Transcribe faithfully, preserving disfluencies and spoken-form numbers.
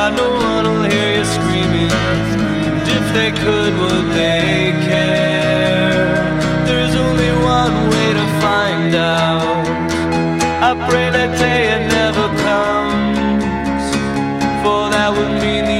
no one will hear you screaming. And if they could, would they care? There's only one way to find out. I pray that day it never comes, for that would mean the